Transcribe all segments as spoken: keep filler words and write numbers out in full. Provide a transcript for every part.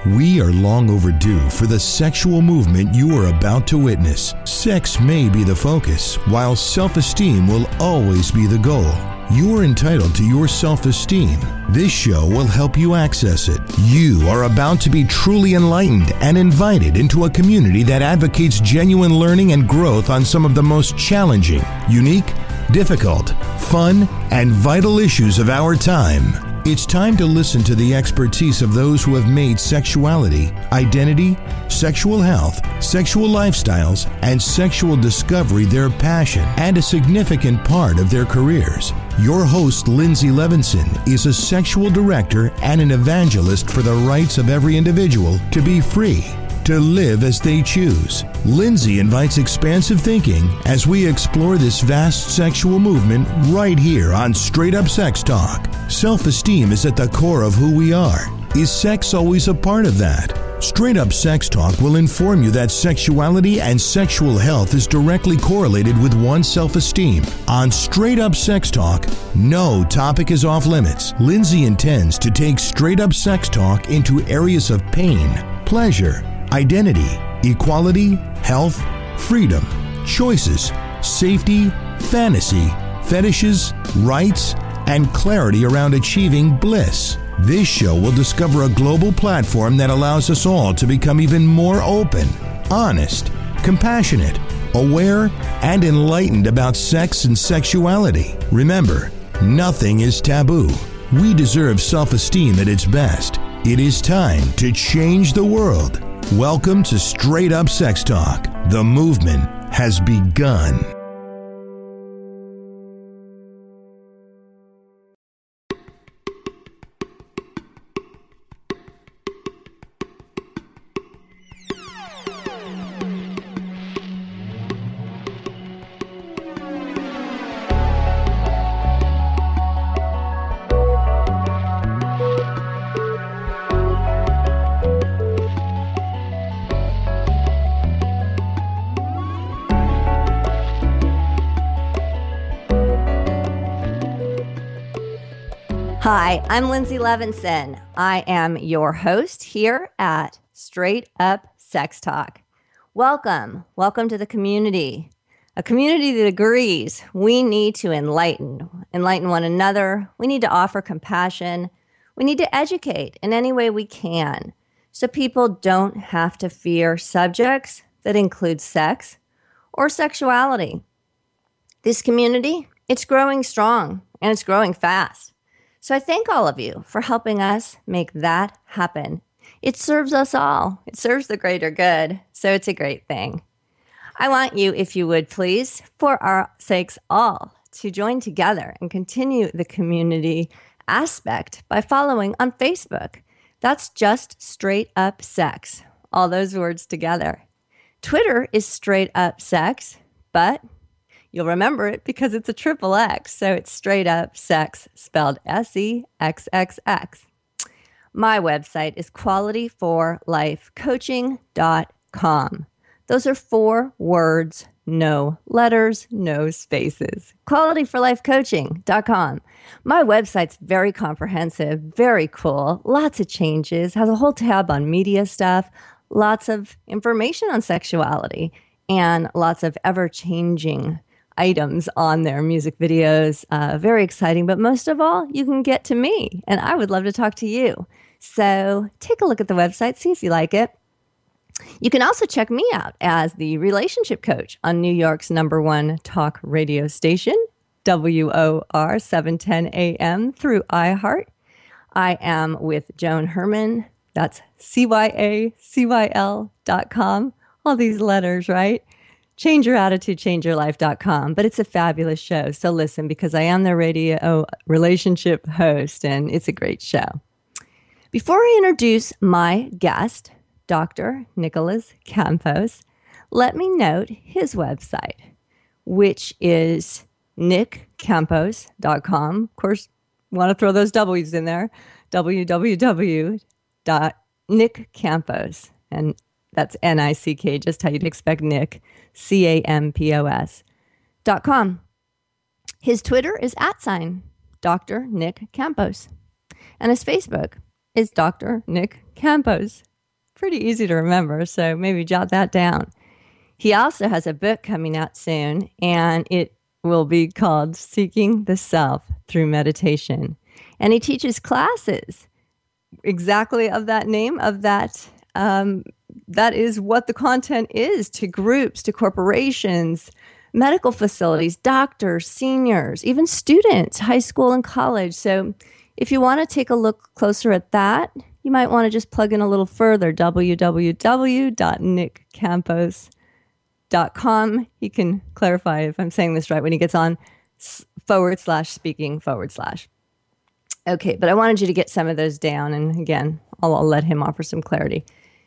We are long overdue for the sexual movement you are about to witness. Sex may be the focus, while self-esteem will always be the goal. You are entitled to your self-esteem. This show will help you access it. You are about to be truly enlightened and invited into a community that advocates genuine learning and growth on some of the most challenging, unique, difficult, fun, and vital issues of our time. It's time to listen to the expertise of those who have made sexuality, identity, sexual health, sexual lifestyles, and sexual discovery their passion and a significant part of their careers. Your host, Lindsay Levinson, is a sexual director and an evangelist for the rights of every individual to be free, to live as they choose. Lindsay invites expansive thinking as we explore this vast sexual movement right here on Straight Up Sex Talk. Self-esteem is at the core of who we are. Is sex always a part of that? Straight Up Sex Talk will inform you that sexuality and sexual health is directly correlated with one's self-esteem. On Straight Up Sex Talk, no topic is off limits. Lindsay intends to take Straight Up Sex Talk into areas of pain, pleasure, identity, equality, health, freedom, choices, safety, fantasy, fetishes, rights, and clarity around achieving bliss. This show will discover a global platform that allows us all to become even more open, honest, compassionate, aware, and enlightened about sex and sexuality. Remember, nothing is taboo. We deserve self-esteem at its best. It is time to change the world. Welcome to Straight Up Sex Talk. The movement has begun. Hi, I'm Lindsay Levinson. I am your host here at Straight Up Sex Talk. Welcome. Welcome to the community. A community that agrees we need to enlighten, enlighten one another. We need to offer compassion. We need to educate in any way we can so people don't have to fear subjects that include sex or sexuality. This community, it's growing strong and it's growing fast. So I thank all of you for helping us make that happen. It serves us all. It serves the greater good. So it's a great thing. I want you, if you would please, for our sakes all, to join together and continue the community aspect by following on Facebook. That's just Straight Up Sex. All those words together. Twitter is Straight Up Sex, but you'll remember it because it's a triple X, so it's Straight Up Sex, spelled S E X X X. My website is quality for life coaching dot com. Those are four words, no letters, no spaces. quality for life coaching dot com. My website's very comprehensive, very cool, lots of changes, has a whole tab on media stuff, lots of information on sexuality, and lots of ever-changing items on their music videos. Uh, very exciting, but most of all, you can get to me, and I would love to talk to you. So take a look at the website, see if you like it. You can also check me out as the relationship coach on New York's number one talk radio station, W O R seven ten A M through iHeart. I am with Joan Herman. That's C Y A C Y L dot com. All these letters, right? change your attitude change your life dot com. But it's a fabulous show. So listen, because I am the radio relationship host, and it's a great show. Before I introduce my guest, Doctor Nicholas Campos, let me note his website, which is nick campos dot com. Of course, want to throw those W's in there, w w w dot nick campos, and that's N I C K, just how you'd expect Nick, C A M P O S, dot com. His Twitter is at sign, Doctor Nick Campos. And his Facebook is Doctor Nick Campos. pretty easy to remember, so maybe jot that down. He also has a book coming out soon, and it will be called Seeking the Self Through Meditation. And he teaches classes exactly of that name, of that. Um, that is what the content is to groups, to corporations, medical facilities, doctors, seniors, even students, high school and college. So if you want to take a look closer at that, you might want to just plug in a little further, w w w dot nick campos dot com. He can clarify if I'm saying this right when he gets on forward slash speaking forward slash. Okay, but I wanted you to get some of those down. And again, I'll, I'll let him offer some clarity.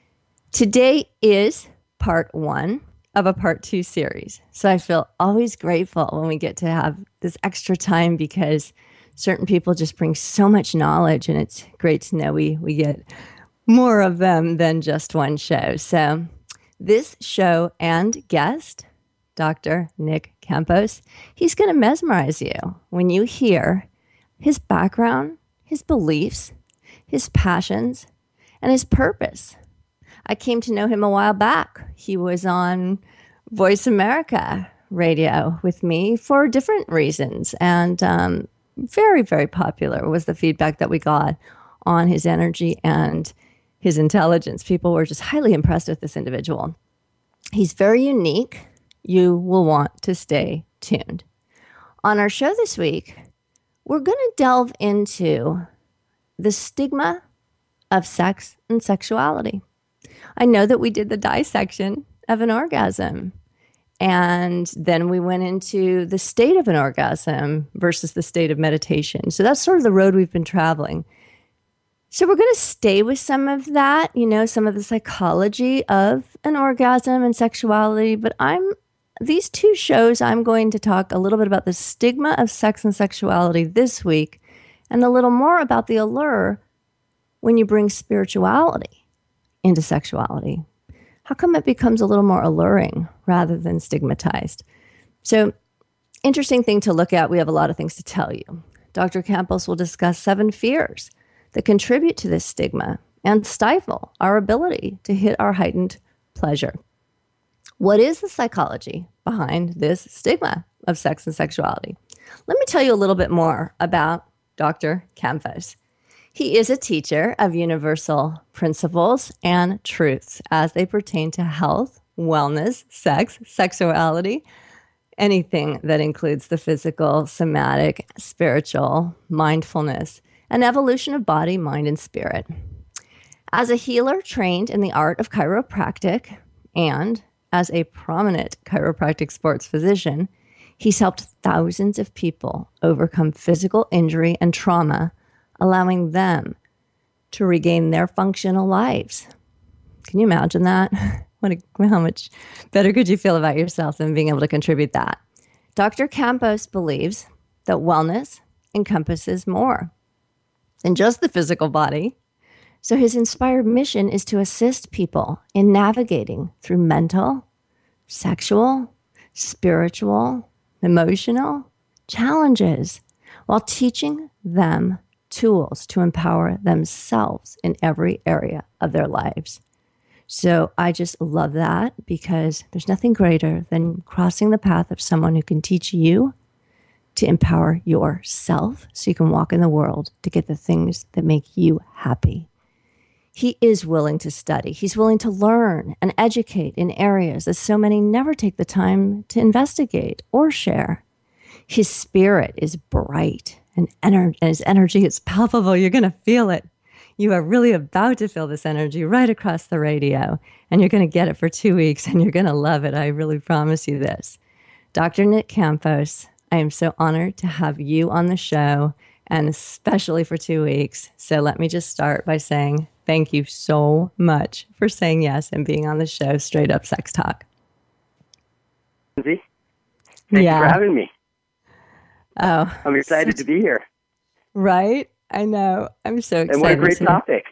Today is part one of a part two series. So I feel always grateful when we get to have this extra time because certain people just bring so much knowledge, and it's great to know we, we get more of them than just one show. So this show and guest, Doctor Nick Campos, he's going to mesmerize you when you hear his background, his beliefs, his passions, and his purpose. I came to know him a while back. He was on Voice America radio with me for different reasons, and um, very, very popular was the feedback that we got on his energy and his intelligence. People were just highly impressed with this individual. He's very unique. You will want to stay tuned. On our show this week, we're going to delve into the stigma of sex and sexuality. I know that we did the dissection of an orgasm, and then we went into the state of an orgasm versus the state of meditation. So that's sort of the road we've been traveling. So we're going to stay with some of that, you know, some of the psychology of an orgasm and sexuality. But I'm these two shows, I'm going to talk a little bit about the stigma of sex and sexuality this week, and a little more about the allure when you bring spirituality into sexuality. How come it becomes a little more alluring rather than stigmatized? So, interesting thing to look at. We have a lot of things to tell you. Doctor Campos will discuss seven fears that contribute to this stigma and stifle our ability to hit our heightened pleasure. What is the psychology behind this stigma of sex and sexuality? Let me tell you a little bit more about Doctor Campos. He is a teacher of universal principles and truths as they pertain to health, wellness, sex, sexuality, anything that includes the physical, somatic, spiritual, mindfulness, and evolution of body, mind, and spirit. As a healer trained in the art of chiropractic and as a prominent chiropractic sports physician, he's helped thousands of people overcome physical injury and trauma, allowing them to regain their functional lives. Can you imagine that? What a, how much better could you feel about yourself than being able to contribute that? Doctor Campos believes that wellness encompasses more than just the physical body. So his inspired mission is to assist people in navigating through mental, sexual, spiritual, emotional challenges while teaching them tools to empower themselves in every area of their lives. So I just love that because there's nothing greater than crossing the path of someone who can teach you to empower yourself so you can walk in the world to get the things that make you happy. He is willing to study. He's willing to learn and educate in areas that so many never take the time to investigate or share. His spirit is bright and, ener- and his energy is palpable. You're going to feel it. You are really about to feel this energy right across the radio, and you're going to get it for two weeks, and you're going to love it. I really promise you this. Doctor Nick Campos, I am so honored to have you on the show, and especially for two weeks. So let me just start by saying thank you so much for saying yes and being on the show, Straight Up Sex Talk. Lindsay, thanks yeah. for having me. Oh, I'm excited such, to be here. Right? I know. I'm so excited. And what a great topic.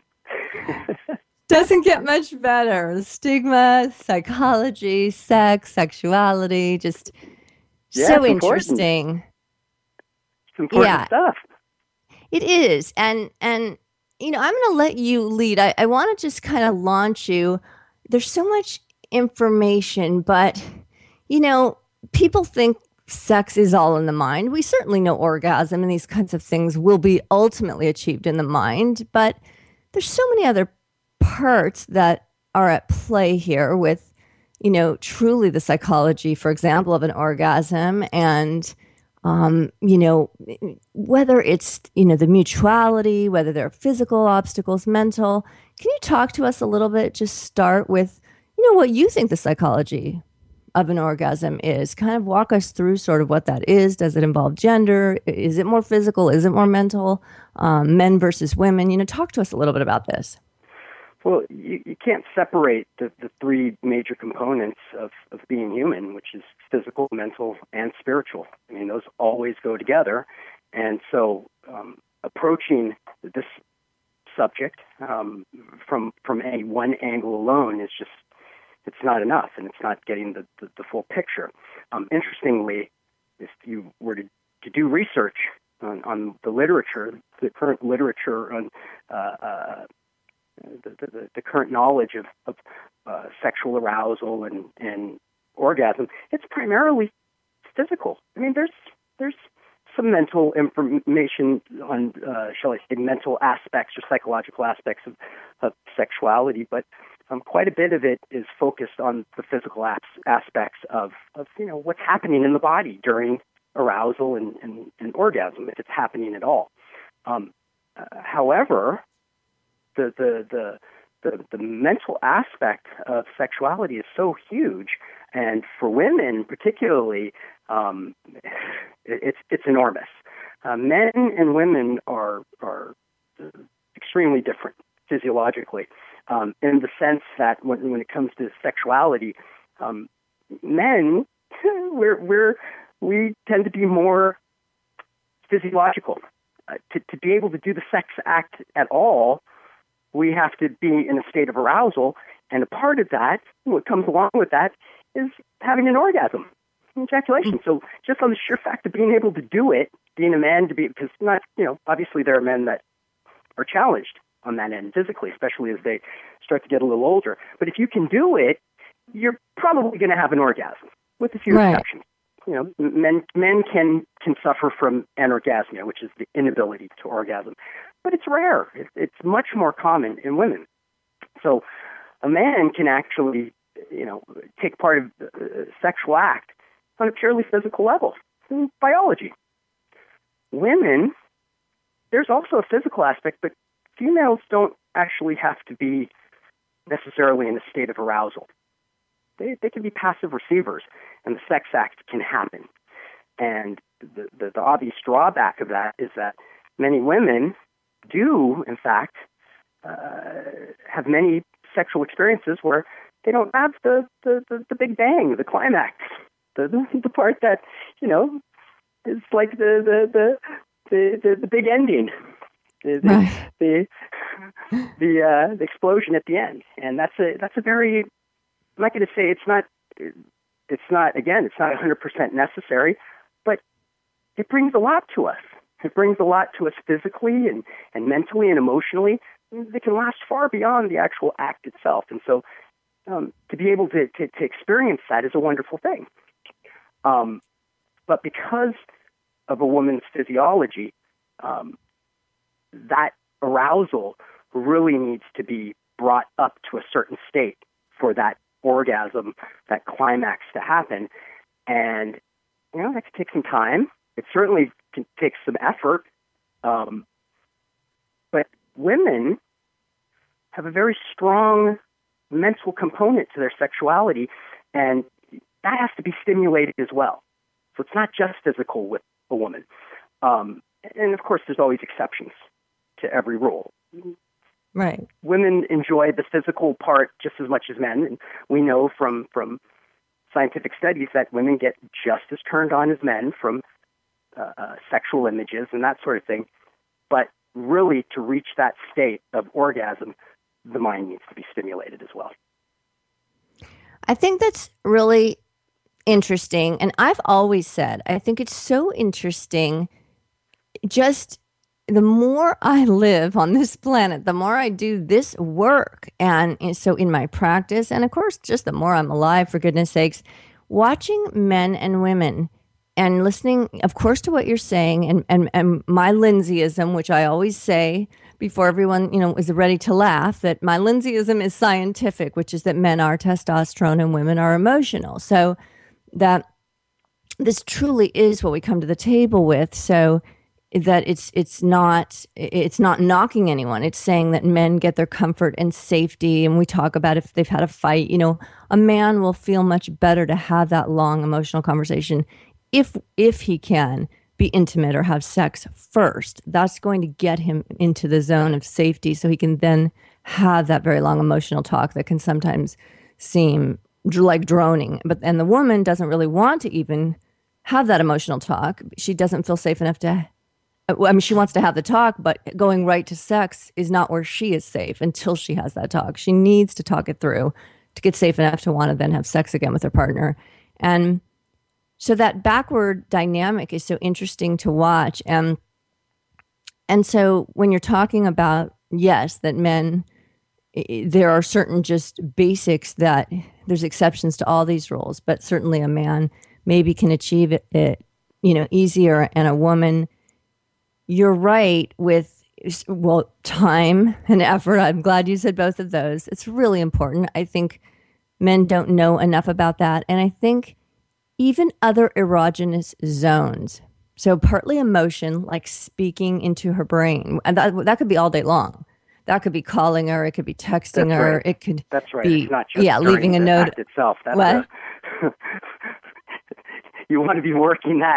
Doesn't get much better. Stigma, psychology, sex, sexuality, just yeah, so it's interesting. Important. It's important yeah, stuff. it is. And, and you know, I'm going to let you lead. I, I want to just kind of launch you. There's so much information, but, you know, people think sex is all in the mind. We certainly know orgasm and these kinds of things will be ultimately achieved in the mind, but there's so many other parts that are at play here with, you know, truly the psychology, for example, of an orgasm and, um, you know, whether it's, you know, the mutuality, whether there are physical obstacles, mental. Can you talk to us a little bit? Just start with, you know, what you think the psychology of an orgasm is. Kind of walk us through sort of what that is. Does it involve gender? Is it more physical? Is it more mental? Um, men versus women? You know, talk to us a little bit about this. Well, you, you can't separate the, the three major components of, of being human, which is physical, mental, and spiritual. I mean, those always go together. And so um, approaching this subject um, from from any one angle alone is just, it's not enough, and it's not getting the, the, the full picture. Um, interestingly, if you were to, to do research on, on the literature, the current literature on uh, uh, the, the, the current knowledge of, of uh, sexual arousal and, and orgasm, it's primarily physical. I mean, there's there's some mental information on, uh, shall I say, mental aspects or psychological aspects of, of sexuality, but um, quite a bit of it is focused on the physical as- aspects of, of, you know, what's happening in the body during arousal and, and, and orgasm, if it's happening at all. Um, uh, however, the, the, the, the, the mental aspect of sexuality is so huge, and for women particularly, um, it's it's enormous. Uh, men and women are are extremely different physiologically, um, in the sense that when when it comes to sexuality, um, men we're we're we tend to be more physiological. Uh, to to be able to do the sex act at all, we have to be in a state of arousal, and a part of that, what comes along with that, is having an orgasm, ejaculation. So just on the sheer fact of being able to do it, being a man to be, because not, you know, obviously there are men that are challenged on that end physically, especially as they start to get a little older. But if you can do it, you're probably going to have an orgasm, with a few Right. exceptions. You know, men men can can suffer from anorgasmia, which is the inability to orgasm, but it's rare. It, it's much more common in women. So a man can actually, you know, take part of the sexual act on a purely physical level, in biology. Women, there's also a physical aspect, but females don't actually have to be necessarily in a state of arousal. They they can be passive receivers, and the sex act can happen. And the, the, the obvious drawback of that is that many women do, in fact, uh, have many sexual experiences where they don't have the, the, the, the big bang, the climax, the, the the part that, you know, is like the the the the, the, the big ending, the the Right. the, the, uh, the explosion at the end. And that's a that's a very, I'm not going to say it's not it's not again it's not one hundred percent necessary, but it brings a lot to us. It brings a lot to us physically and, and mentally and emotionally. They can last far beyond the actual act itself. And so um, to be able to, to, to experience that is a wonderful thing. Um, but because of a woman's physiology, um, that arousal really needs to be brought up to a certain state for that orgasm, that climax to happen. And, you know, that can take some time. It certainly can take some effort. Um, but women have a very strong mental component to their sexuality, and that has to be stimulated as well. So it's not just physical with a woman. Um, and, of course, there's always exceptions to every rule. Right. Women enjoy the physical part just as much as men, and we know from, from scientific studies that women get just as turned on as men from uh, uh, sexual images and that sort of thing. But really, to reach that state of orgasm, the mind needs to be stimulated as well. I think that's really interesting. And I've always said, I think it's so interesting just the more I live on this planet, the more I do this work. And, and so in my practice, and of course, just the more I'm alive, for goodness sakes, watching men and women and listening, of course, to what you're saying and, and, and my Lindsayism, which I always say before everyone, you know, is ready to laugh, that my Lindsayism is scientific, which is that men are testosterone and women are emotional. So that this truly is what we come to the table with. So that it's it's not it's not knocking anyone. It's saying that men get their comfort and safety. And we talk about if they've had a fight, you know, a man will feel much better to have that long emotional conversation if if he can be intimate or have sex first. That's going to get him into the zone of safety so he can then have that very long emotional talk that can sometimes seem like droning. But and the woman doesn't really want to even have that emotional talk. She doesn't feel safe enough to I mean, she wants to have the talk, but going right to sex is not where she is safe until she has that talk. She needs to talk it through to get safe enough to want to then have sex again with her partner. And so that backward dynamic is so interesting to watch. And, and so when you're talking about, yes, that men, there are certain just basics that there's exceptions to all these rules, but certainly a man maybe can achieve it, it you know, easier, and a woman, you're right with, well, time and effort. I'm glad you said both of those. It's really important. I think men don't know enough about that. And I think even other erogenous zones. So partly emotion, like speaking into her brain. And that, that could be all day long. That could be calling her. It could be texting That's her. Right. It could That's right. be, it's not just yeah, leaving a the note. Act itself. That's what? A, you want to be working that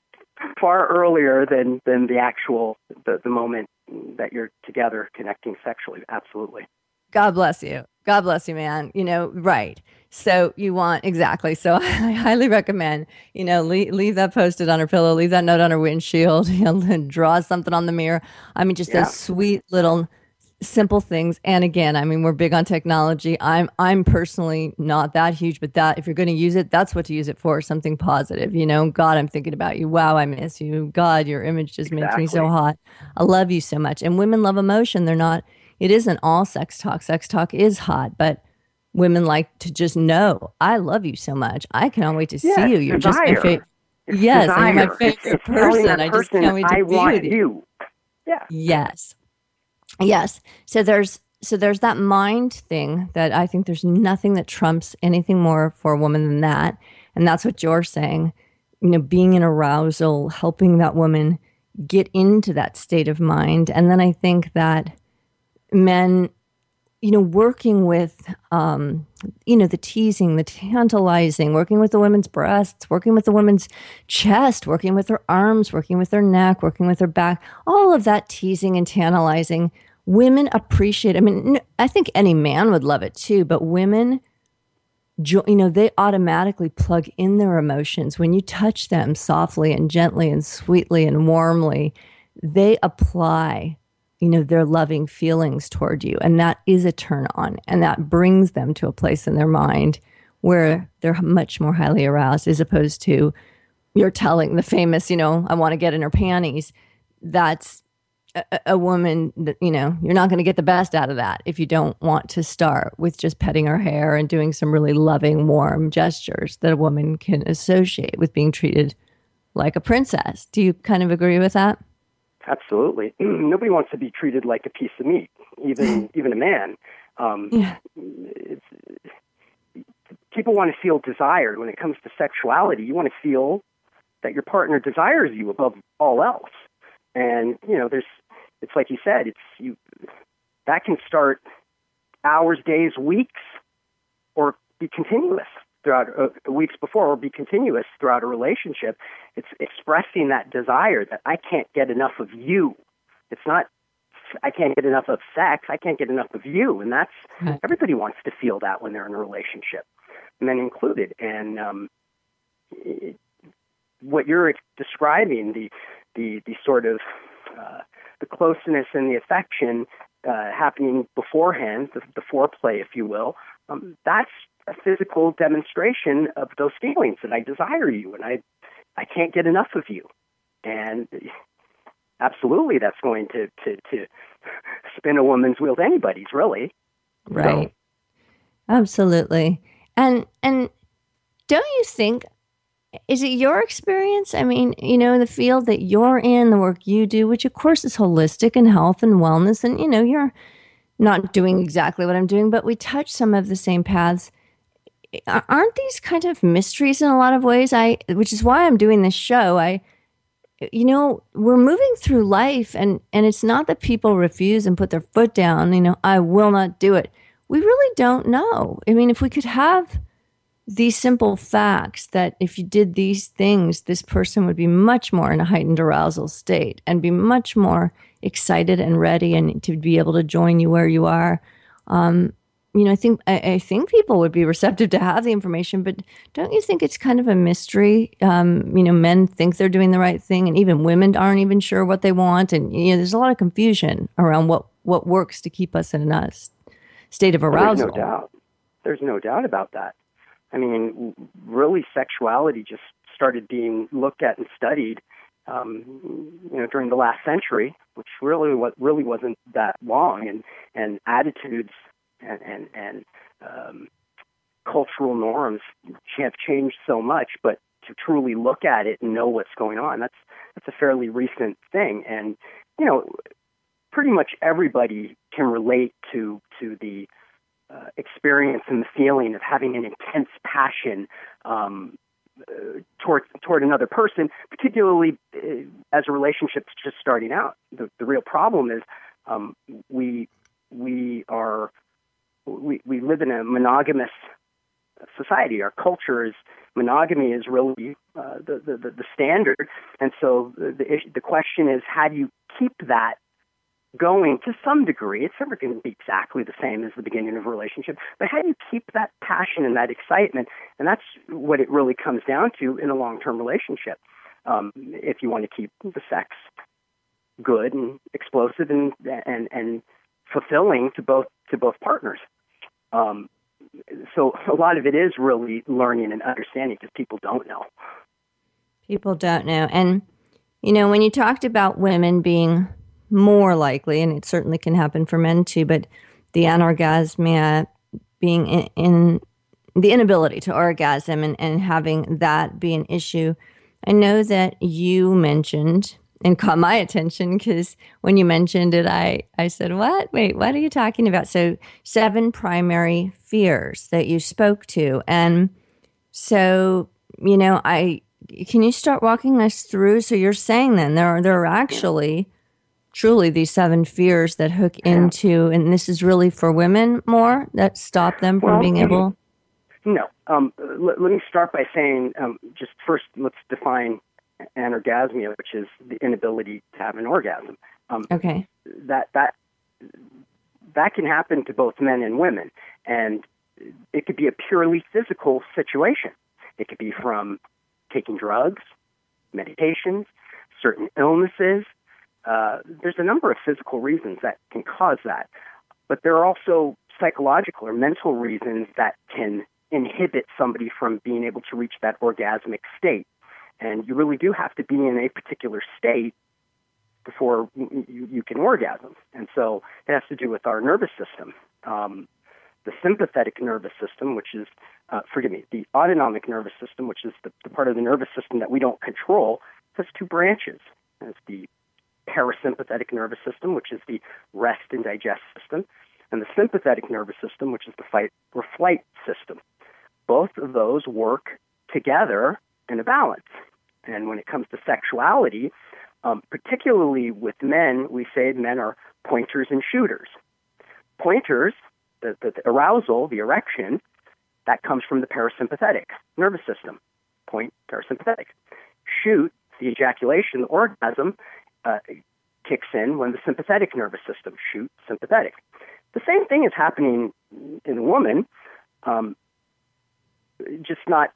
far earlier than, than the actual, the, the moment that you're together connecting sexually. Absolutely. God bless you. God bless you, man. You know, right. So you want, exactly. So I highly recommend, you know, leave, leave that Post-it on her pillow, leave that note on her windshield, you know, and draw something on the mirror. I mean, just Yeah. those sweet little simple things. And again, I mean, we're big on technology. I'm I'm personally not that huge, but that if you're going to use it, that's what to use it for, something positive. You know, God, I'm thinking about you. Wow, I miss you. God, your image just Exactly. makes me so hot. I love you so much. And women love emotion. They're not, it isn't all sex talk. Sex talk is hot, but women like to just know, I love you so much. I cannot wait to yeah, see you. You're desire. just my favorite. It's yes, desire. and you're my favorite it's, it's person. I just person, can't wait to I be want with you. you. Yeah. Yes. Yes. So there's so there's that mind thing that I think there's nothing that trumps anything more for a woman than that. And that's what you're saying. You know, being in arousal, helping that woman get into that state of mind. And then I think that men, you know, working with, um, you know, the teasing, the tantalizing, working with the women's breasts, working with the woman's chest, working with her arms, working with her neck, working with her back, all of that teasing and tantalizing, women appreciate. I mean, I think any man would love it too, but women, you know, they automatically plug in their emotions. When you touch them softly and gently and sweetly and warmly, they apply, you know, their loving feelings toward you. And that is a turn on. And that brings them to a place in their mind where they're much more highly aroused, as opposed to you're telling the famous, you know, I want to get in her panties. That's a, a woman that, you know, you're not going to get the best out of that if you don't want to start with just petting her hair and doing some really loving, warm gestures that a woman can associate with being treated like a princess. Do you kind of agree with that? Absolutely. Nobody wants to be treated like a piece of meat, even even a man. Um, yeah. It's, people want to feel desired. When it comes to sexuality, you want to feel that your partner desires you above all else. And, you know, there's, it's like you said, it's you that can start hours, days, weeks, or be continuous throughout uh, weeks before, or be continuous throughout a relationship. It's expressing that desire that I can't get enough of you. It's not, I can't get enough of sex. I can't get enough of you. And that's, right. Everybody wants to feel that when they're in a relationship, men included. And um, it, what you're describing, the, the, the sort of, uh, the closeness and the affection uh, happening beforehand, the, the foreplay, if you will, um, that's a physical demonstration of those feelings that I desire you and I, I can't get enough of you. And absolutely that's going to, to, to spin a woman's wheels, anybody's really. Right. So. Absolutely. And, and don't you think, is it your experience? I mean, you know, the field that you're in, the work you do, which of course is holistic and health and wellness, and, you know, you're not doing exactly what I'm doing, but we touch some of the same paths. Aren't these kind of mysteries in a lot of ways? I, which is why I'm doing this show. I, you know, we're moving through life, and, and it's not that people refuse and put their foot down, you know, I will not do it. We really don't know. I mean, if we could have these simple facts that if you did these things, this person would be much more in a heightened arousal state and be much more excited and ready and to be able to join you where you are. Um, you know, I think I, I think people would be receptive to have the information, but don't you think it's kind of a mystery? Um, you know, men think they're doing the right thing, and even women aren't even sure what they want. And you know, there's a lot of confusion around what, what works to keep us in a state of arousal. There's no doubt. There's no doubt about that. I mean, really, sexuality just started being looked at and studied, um, you know, during the last century, which really what really wasn't that long, and and attitudes and and, and um, cultural norms have changed so much. But to truly look at it and know what's going on, that's that's a fairly recent thing, and you know, pretty much everybody can relate to to the Uh, experience and the feeling of having an intense passion um, uh, toward toward another person, particularly uh, as a relationship's just starting out. The, the real problem is um, we we are we, we live in a monogamous society. Our culture is monogamy is really uh, the, the the standard, and so the the, issue, the question is, how do you keep that going to some degree? It's never going to be exactly the same as the beginning of a relationship, but how do you keep that passion and that excitement? And that's what it really comes down to in a long-term relationship. Um, if you want to keep the sex good and explosive and and and fulfilling to both to both partners. Um, so a lot of it is really learning and understanding, because people don't know. People don't know. And, you know, when you talked about women being more likely, and it certainly can happen for men too, but the anorgasmia being in, in the inability to orgasm and, and having that be an issue. I know that you mentioned and caught my attention, because when you mentioned it, I, I said, what? Wait, what are you talking about? So seven primary fears that you spoke to. And so, you know, I can you start walking us through? So you're saying then there are, there are actually truly these seven fears that hook into, and this is really for women more, that stop them from well, being able? No. Um, let, let me start by saying, um, just first, let's define anorgasmia, which is the inability to have an orgasm. Um, okay. That that that can happen to both men and women, and it could be a purely physical situation. It could be from taking drugs, medications, certain illnesses. Uh, there's a number of physical reasons that can cause that, but there are also psychological or mental reasons that can inhibit somebody from being able to reach that orgasmic state. And you really do have to be in a particular state before you, you can orgasm. And so it has to do with our nervous system. Um, the sympathetic nervous system, which is, uh, forgive me, the autonomic nervous system, which is the, the part of the nervous system that we don't control, has two branches. There's the parasympathetic nervous system, which is the rest and digest system, and the sympathetic nervous system, which is the fight or flight system. Both of those work together in a balance. And when it comes to sexuality, um, particularly with men, we say men are pointers and shooters. Pointers, the, the, the arousal, the erection, that comes from the parasympathetic nervous system. Point, parasympathetic. Shoot, the ejaculation, the orgasm, uh, kicks in when the sympathetic nervous system, shoot, sympathetic. The same thing is happening in a woman, um, just not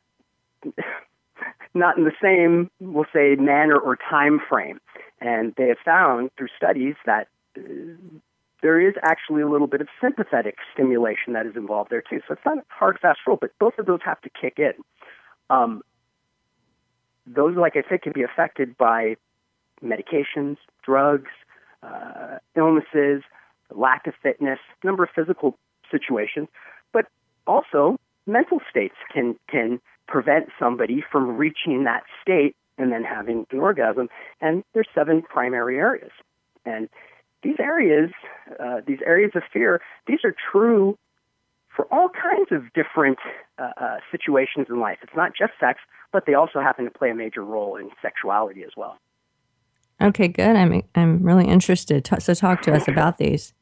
not in the same, we'll say, manner or time frame. And they have found through studies that uh, there is actually a little bit of sympathetic stimulation that is involved there too. So it's not a hard, fast rule, but both of those have to kick in. Um, those, like I said, can be affected by medications, drugs, uh, illnesses, lack of fitness, a number of physical situations, but also mental states can can prevent somebody from reaching that state and then having an orgasm. And there's seven primary areas. And these areas, uh, these areas of fear, these are true for all kinds of different uh, uh, situations in life. It's not just sex, but they also happen to play a major role in sexuality as well. Okay, good. I'm I'm really interested. So talk to us about these.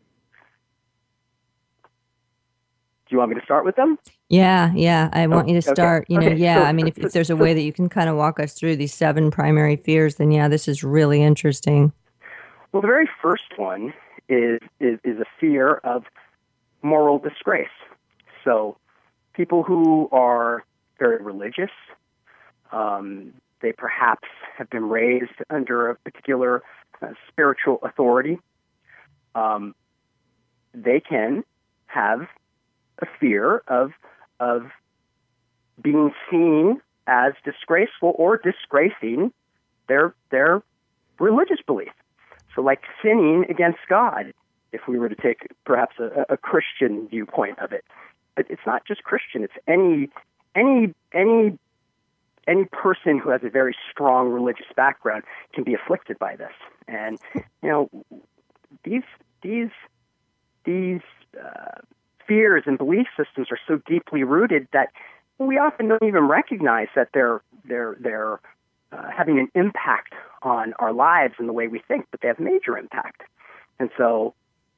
Do you want me to start with them? Yeah, yeah. I want oh, you to start, okay. you know, okay. yeah. So, I mean, if, if there's a way that you can kind of walk us through these seven primary fears, then yeah, this is really interesting. Well, the very first one is is, is a fear of moral disgrace. So people who are very religious, um, they perhaps have been raised under a particular uh, spiritual authority. Um, they can have a fear of of being seen as disgraceful or disgracing their their religious belief. So, like sinning against God, if we were to take perhaps a, a Christian viewpoint of it. But it's not just Christian; it's any any any any person who has a very strong religious background can be afflicted by this. And you know, these these these uh, fears and belief systems are so deeply rooted that we often don't even recognize that they're they're they're uh, having an impact on our lives and the way we think, but they have major impact. And so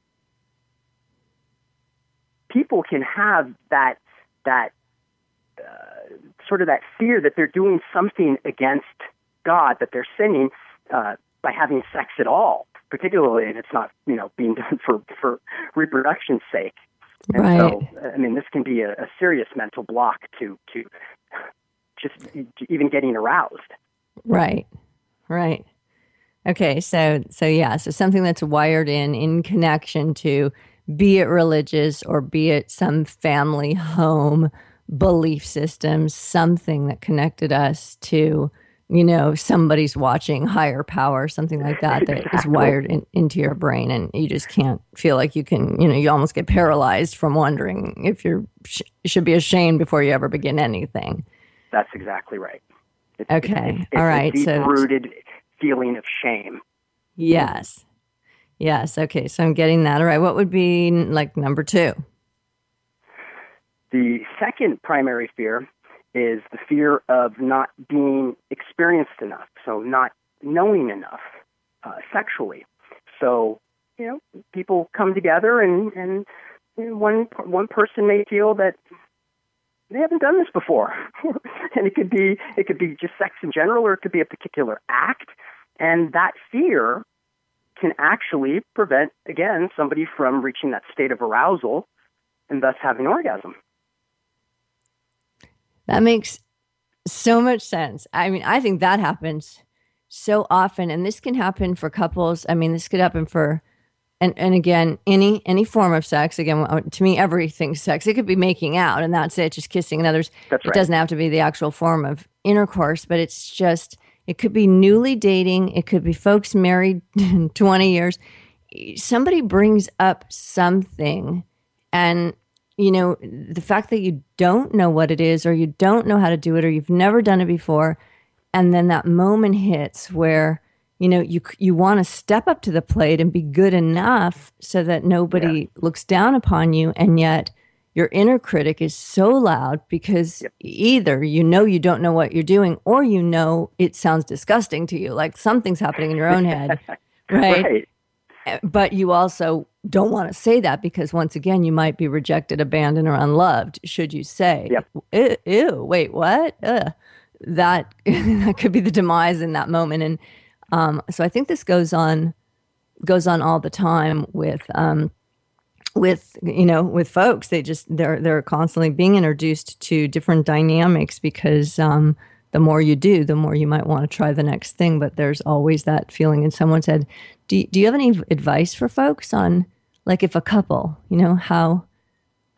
people can have that that uh, sort of that fear that they're doing something against God, that they're sinning uh, by having sex at all, particularly if it's not, you know, being done for, for reproduction's sake. And right. so, I mean, this can be a, a serious mental block to to just to even getting aroused. Right, right. Okay, so so yeah, so something that's wired in in connection to, be it religious or be it some family home belief system, something that connected us to, you know, somebody's watching, higher power, something like that, that exactly. is wired in, into your brain, and you just can't feel like you can, you know, you almost get paralyzed from wondering if you're, sh- you should be ashamed before you ever begin anything. That's exactly right. It's, okay, it's, it's all right. A deep-rooted so, feeling of shame. Yes. Yes. Okay. So I'm getting that. All right. What would be like number two? The second primary fear is the fear of not being experienced enough, so not knowing enough uh, sexually. So, you know, people come together and, and you know, one one person may feel that they haven't done this before. And it could be it could be just sex in general, or it could be a particular act. And that fear can actually prevent, again, somebody from reaching that state of arousal and thus having orgasm. That makes so much sense. I mean, I think that happens so often, and this can happen for couples. I mean, this could happen for, and, and again, any any form of sex. Again, to me, everything's sex. It could be making out, and that's it, just kissing and others. That's right. It doesn't have to be the actual form of intercourse, but it's just, it could be newly dating. It could be folks married twenty years. Somebody brings up something, and you know, the fact that you don't know what it is, or you don't know how to do it, or you've never done it before, and then that moment hits where, you know, you you want to step up to the plate and be good enough so that nobody yeah. looks down upon you, and yet your inner critic is so loud because yep. either you know you don't know what you're doing, or you know it sounds disgusting to you, like something's happening in your own head, right? right? But you also don't want to say that because, once again, you might be rejected, abandoned, or unloved. Should you say, yep. ew, ew, wait, what? Ugh. That that could be the demise in that moment. And um, so I think this goes on goes on all the time with um, with you know with folks. They just they're they're constantly being introduced to different dynamics because um, the more you do, the more you might want to try the next thing. But there's always that feeling in someone's head. Do you, do you have any advice for folks on, like, if a couple, you know, how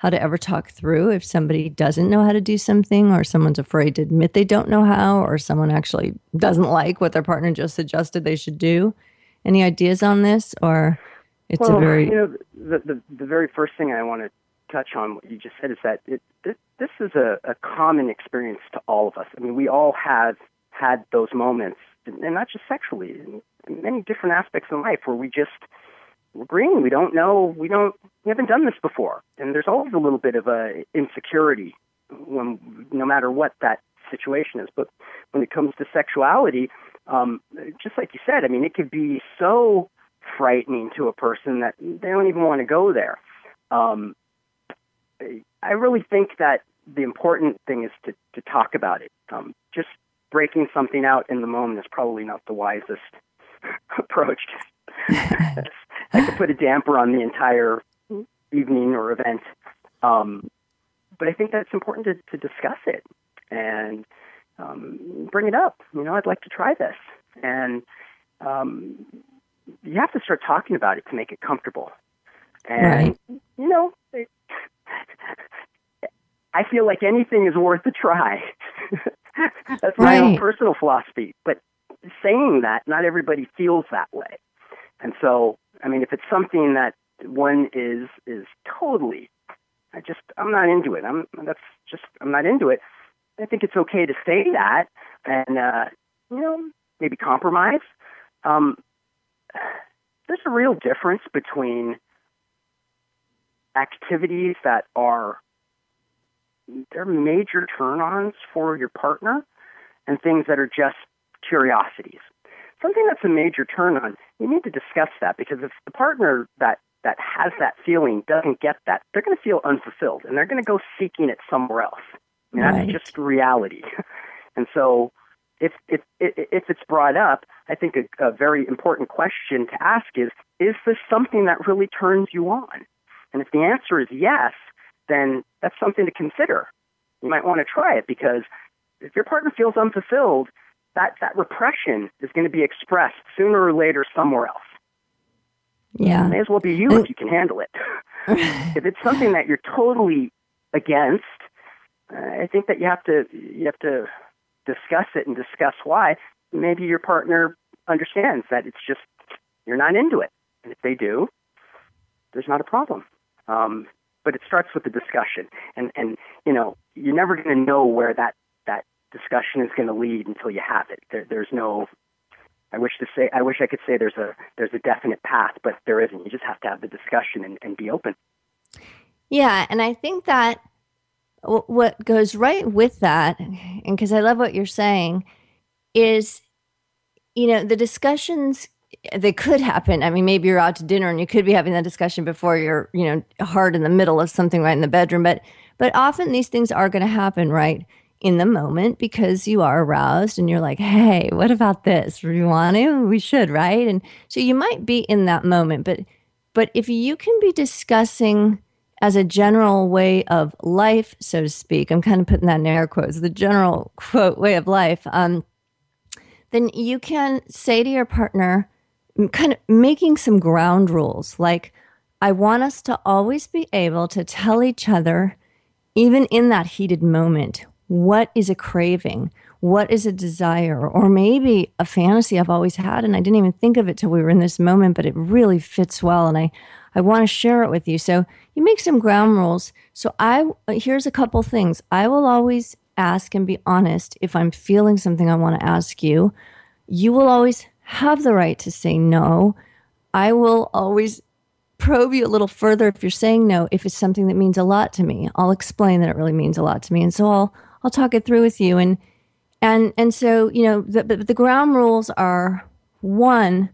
how to ever talk through if somebody doesn't know how to do something, or someone's afraid to admit they don't know how, or someone actually doesn't like what their partner just suggested they should do. Any ideas on this? Or it's well, a very... You know, the, the, the very first thing I want to touch on what you just said is that it, it, this is a, a common experience to all of us. I mean, we all have had those moments, and not just sexually, in many different aspects in life where we just, we're green, we don't know, we don't, we haven't done this before. And there's always a little bit of a insecurity when, no matter what that situation is. But when it comes to sexuality, um, just like you said, I mean, it could be so frightening to a person that they don't even want to go there. Um, I really think that the important thing is to, to talk about it. Um, just breaking something out in the moment is probably not the wisest approach. I could put a damper on the entire evening or event. Um, but I think that's important to, to discuss it and um, bring it up. You know, I'd like to try this. And um, you have to start talking about it to make it comfortable. And, right. you know, it, I feel like anything is worth a try. That's my right. own personal philosophy. But saying that, not everybody feels that way. And so, I mean, if it's something that one is is totally, I just, I'm not into it. I'm that's just, I'm not into it. I think it's okay to say that and, uh, you know, maybe compromise. Um, there's a real difference between activities that are they're major turn-ons for your partner and things that are just curiosities. Something that's a major turn-on, you need to discuss that, because if the partner that, that has that feeling doesn't get that, they're going to feel unfulfilled and they're going to go seeking it somewhere else. I mean, right. That's just reality. And so if, if, if it's brought up, I think a, a very important question to ask is, is this something that really turns you on? And if the answer is yes, then that's something to consider. You might want to try it, because if your partner feels unfulfilled, that, that repression is going to be expressed sooner or later somewhere else. Yeah. It may as well be you if you can handle it. If it's something that you're totally against, uh, I think that you have to you have to discuss it and discuss why. Maybe your partner understands that it's just you're not into it. And if they do, there's not a problem. Um, but it starts with the discussion. And, and you know, you're never going to know where that, that discussion is going to lead until you have it. There, there's no, I wish to say, I wish I could say there's a, there's a definite path, but there isn't. You just have to have the discussion and, and be open. Yeah. And I think that w- what goes right with that, and because I love what you're saying, is, you know, the discussions, they could happen. I mean, maybe you're out to dinner and you could be having that discussion before you're, you know, hard in the middle of something right in the bedroom. But, but often these things are going to happen right in the moment, because you are aroused and you're like, hey, what about this? Do you want to? We should, right? And so you might be in that moment. But, but if you can be discussing as a general way of life, so to speak, I'm kind of putting that in air quotes, the general quote way of life, um, then you can say to your partner, kind of making some ground rules, like, I want us to always be able to tell each other, even in that heated moment, what is a craving, what is a desire, or maybe a fantasy I've always had and I didn't even think of it till we were in this moment, but it really fits well and I, I want to share it with you. So you make some ground rules. So I here's a couple things. I will always ask and be honest if I'm feeling something I want to ask you. You will always have the right to say no. I will always probe you a little further if you're saying no, if it's something that means a lot to me. I'll explain that it really means a lot to me. And so I'll I'll talk it through with you. And and and so, you know, the, the ground rules are, one,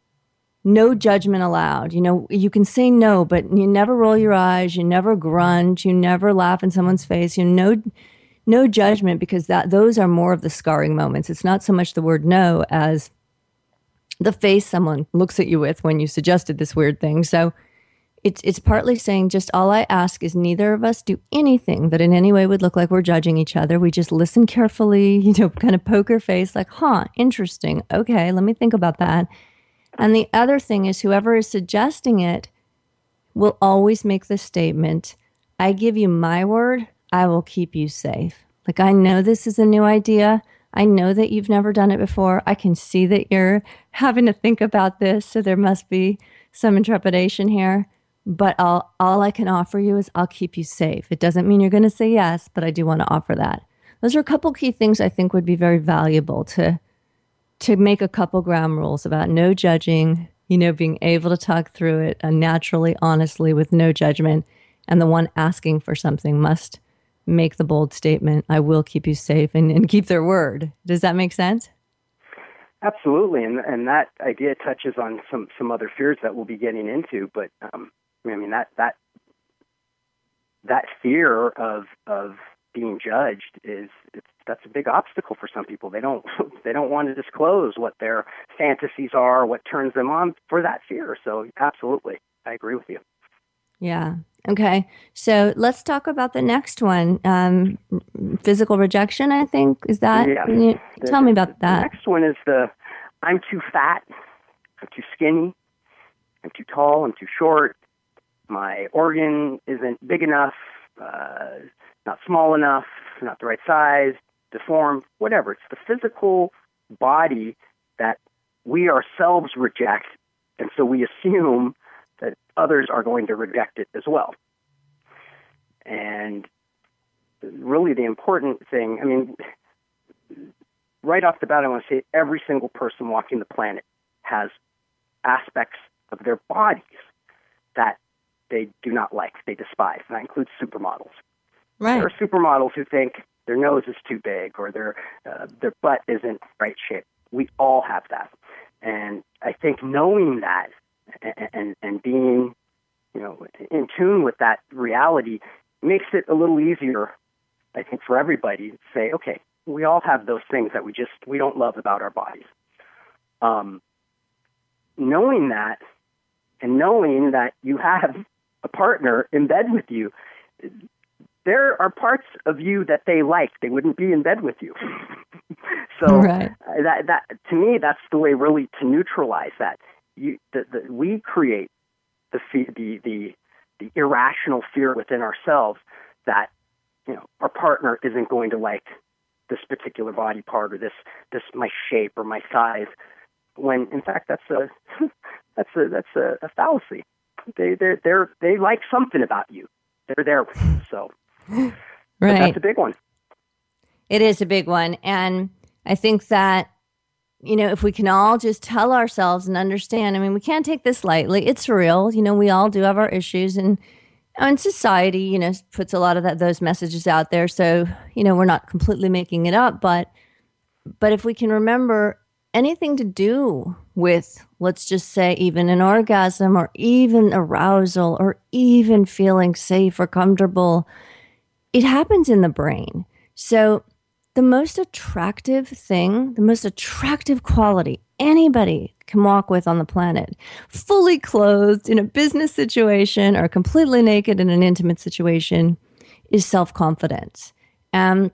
no judgment allowed. You know, you can say no, but you never roll your eyes, you never grunt, you never laugh in someone's face, you know, no judgment, because that those are more of the scarring moments. It's not so much the word no as the face someone looks at you with when you suggested this weird thing. So it's it's partly saying, just all I ask is neither of us do anything that in any way would look like we're judging each other. We just listen carefully, you know, kind of poker face, like, huh, interesting. Okay, let me think about that. And the other thing is, whoever is suggesting it will always make the statement, I give you my word, I will keep you safe. Like, I know this is a new idea. I know that you've never done it before. I can see that you're having to think about this. So there must be some trepidation here. But I'll, all I can offer you is I'll keep you safe. It doesn't mean you're going to say yes, but I do want to offer that. Those are a couple key things I think would be very valuable to, to make a couple ground rules about no judging, you know, being able to talk through it uh, naturally, honestly, with no judgment. And the one asking for something must make the bold statement, I will keep you safe, and, and keep their word. Does that make sense? Absolutely. And and that idea touches on some, some other fears that we'll be getting into. But um, I mean, that that that fear of of being judged is it's, that's a big obstacle for some people. They don't they don't want to disclose what their fantasies are, what turns them on for that fear. So absolutely, I agree with you. Yeah. Okay. So let's talk about the next one. Um, physical rejection, I think. Is that? Yeah. You, the, tell me about that. The next one is the I'm too fat, I'm too skinny, I'm too tall, I'm too short, my organ isn't big enough, uh, not small enough, not the right size, deformed, whatever. It's the physical body that we ourselves reject, and so we assume that others are going to reject it as well. And really the important thing, I mean, right off the bat, I want to say every single person walking the planet has aspects of their bodies that they do not like, they despise. And that includes supermodels. Right. There are supermodels who think their nose is too big or their uh, their butt isn't right shape. We all have that. And I think knowing that and, and, and being, you know, in tune with that reality makes it a little easier, I think, for everybody to say, okay, we all have those things that we just, we don't love about our bodies. Um, knowing that and knowing that you have a partner in bed with you, there are parts of you that they like. They wouldn't be in bed with you. so right. that, that, to me, that's the way really to neutralize that. You, the, the, we create the, the, the, the irrational fear within ourselves that, you know, our partner isn't going to like this particular body part or this, this my shape or my size, when in fact that's a that's a that's a, a fallacy. They they they they like something about you. They're there with you. So right. But that's a big one. It is a big one, and I think that, you know, if we can all just tell ourselves and understand. I mean, we can't take this lightly. It's real. You know, we all do have our issues, and and society, you know, puts a lot of that those messages out there. So, you know, we're not completely making it up, but but if we can remember anything to do with, let's just say, even an orgasm or even arousal or even feeling safe or comfortable, it happens in the brain. So the most attractive thing, the most attractive quality anybody can walk with on the planet, fully clothed in a business situation or completely naked in an intimate situation, is self-confidence. Um,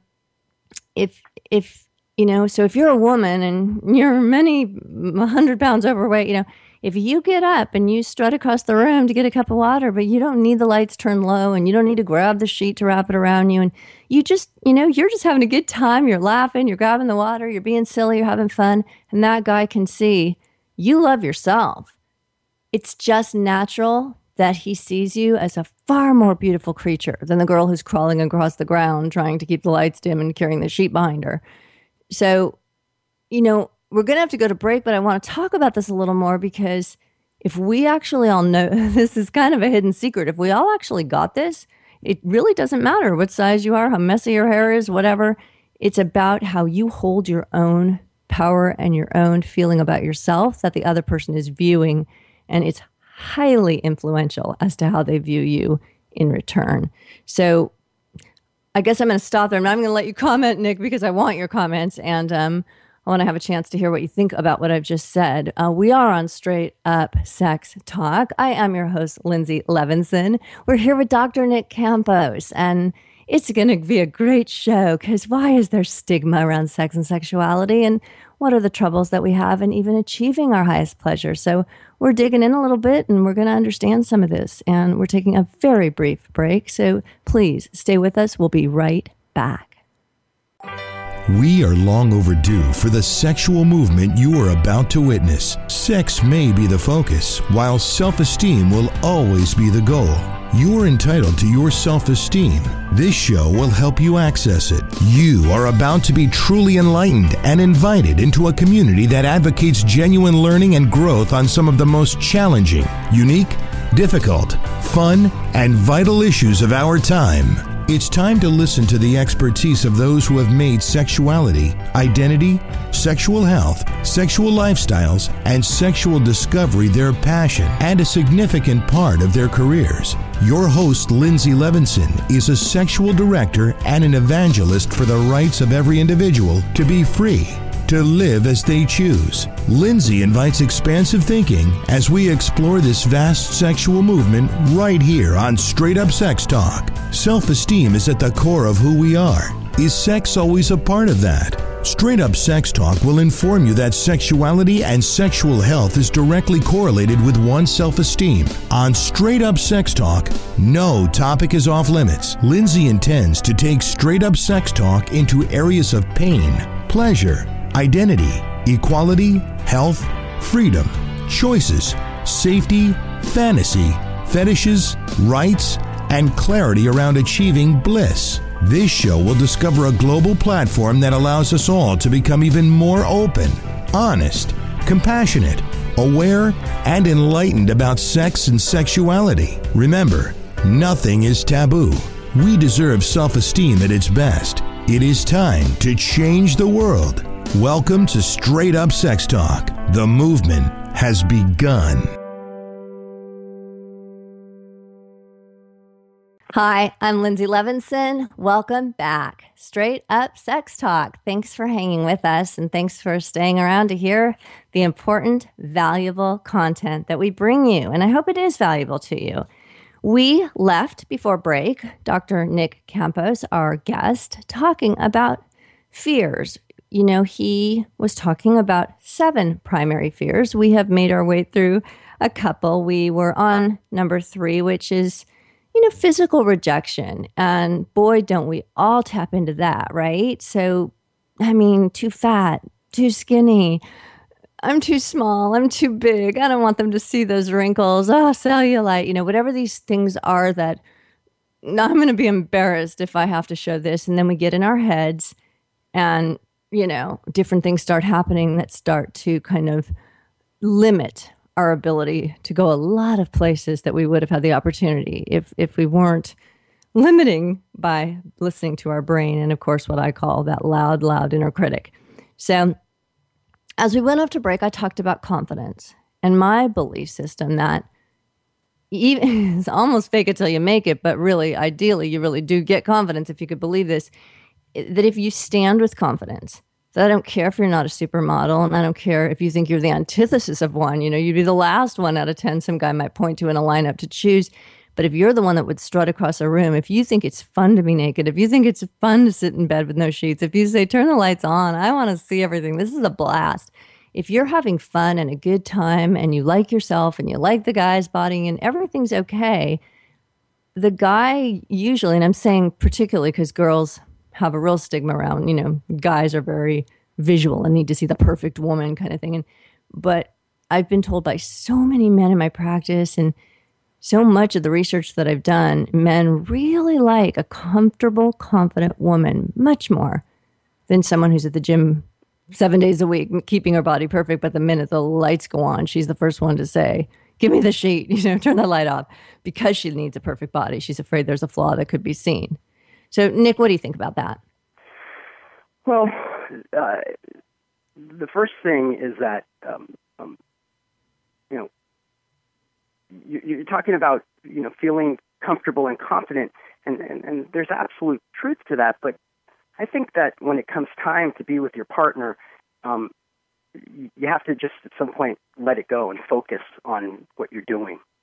if, if, you know, so if you're a woman and you're many hundred pounds overweight, you know, if you get up and you strut across the room to get a cup of water, but you don't need the lights turned low and you don't need to grab the sheet to wrap it around you, and you just, you know, you're just having a good time, you're laughing, you're grabbing the water, you're being silly, you're having fun, and that guy can see you love yourself. It's just natural that he sees you as a far more beautiful creature than the girl who's crawling across the ground trying to keep the lights dim and carrying the sheet behind her. So, you know, we're going to have to go to break, but I want to talk about this a little more, because if we actually all know, this is kind of a hidden secret, if we all actually got this, it really doesn't matter what size you are, how messy your hair is, whatever. It's about how you hold your own power and your own feeling about yourself that the other person is viewing, and it's highly influential as to how they view you in return. So I guess I'm going to stop there. I'm not going to let you comment, Nick, because I want your comments, and um, I want to have a chance to hear what you think about what I've just said. Uh, we are on Straight Up Sex Talk. I am your host, Lindsay Levinson. We're here with Doctor Nick Campos, and It's going to be a great show because why is there stigma around sex and sexuality? And what are the troubles that we have in even achieving our highest pleasure? So we're digging in a little bit and we're going to understand some of this. And we're taking a very brief break. So please stay with us. We'll be right back. We are long overdue for the sexual movement you are about to witness. Sex may be the focus, while self-esteem will always be the goal. You are entitled to your self-esteem. This show will help you access it. You are about to be truly enlightened and invited into a community that advocates genuine learning and growth on some of the most challenging, unique, difficult, fun, and vital issues of our time. It's time to listen to the expertise of those who have made sexuality, identity, sexual health, sexual lifestyles, and sexual discovery their passion and a significant part of their careers. Your host, Lindsay Levinson, is a sexual director and an evangelist for the rights of every individual to be free, to live as they choose. Lindsay invites expansive thinking as we explore this vast sexual movement right here on Straight Up Sex Talk. Self-esteem is at the core of who we are. Is sex always a part of that? Straight Up Sex Talk will inform you that sexuality and sexual health is directly correlated with one's self-esteem. On Straight Up Sex Talk, no topic is off limits. Lindsay intends to take Straight Up Sex Talk into areas of pain, pleasure, identity, equality, health, freedom, choices, safety, fantasy, fetishes, rights, and clarity around achieving bliss. This show will discover a global platform that allows us all to become even more open, honest, compassionate, aware, and enlightened about sex and sexuality. Remember, nothing is taboo. We deserve self-esteem at its best. It is time to change the world. Welcome to Straight Up Sex Talk. The movement has begun. Hi, I'm Lindsay Levinson. Welcome back. Straight Up Sex Talk. Thanks for hanging with us and thanks for staying around to hear the important, valuable content that we bring you. And I hope it is valuable to you. We left before break, Doctor Nick Campos, our guest, talking about fears. You know, he was talking about seven primary fears. We have made our way through a couple. We were on number three, which is, you know, physical rejection. And boy, don't we all tap into that, right? So, I mean, too fat, too skinny, I'm too small, I'm too big, I don't want them to see those wrinkles, oh, cellulite, you know, whatever these things are that, no, I'm going to be embarrassed if I have to show this. And then we get in our heads and, you know, different things start happening that start to kind of limit our ability to go a lot of places that we would have had the opportunity if if we weren't limiting by listening to our brain and, of course, what I call that loud, loud inner critic. So as we went off to break, I talked about confidence and my belief system that even, it's almost fake it till you make it, but really, ideally, you really do get confidence if you could believe this, that if you stand with confidence, that I don't care if you're not a supermodel, and I don't care if you think you're the antithesis of one. You know, you'd be the last one out of ten some guy might point to in a lineup to choose. But if you're the one that would strut across a room, if you think it's fun to be naked, if you think it's fun to sit in bed with no sheets, if you say, turn the lights on, I want to see everything, this is a blast. If you're having fun and a good time and you like yourself and you like the guy's body and everything's okay, the guy usually, and I'm saying particularly because girls have a real stigma around, you know, guys are very visual and need to see the perfect woman kind of thing. And but I've been told by so many men in my practice and so much of the research that I've done, men really like a comfortable, confident woman much more than someone who's at the gym seven days a week, keeping her body perfect. But the minute the lights go on, she's the first one to say, give me the sheet, you know, turn the light off, because she needs a perfect body. She's afraid there's a flaw that could be seen. So, Nick, what do you think about that? Well, uh, the first thing is that, um, um, you know, you, you're talking about, you know, feeling comfortable and confident, and, and, and there's absolute truth to that. But I think that when it comes time to be with your partner, um, you have to just at some point let it go and focus on what you're doing.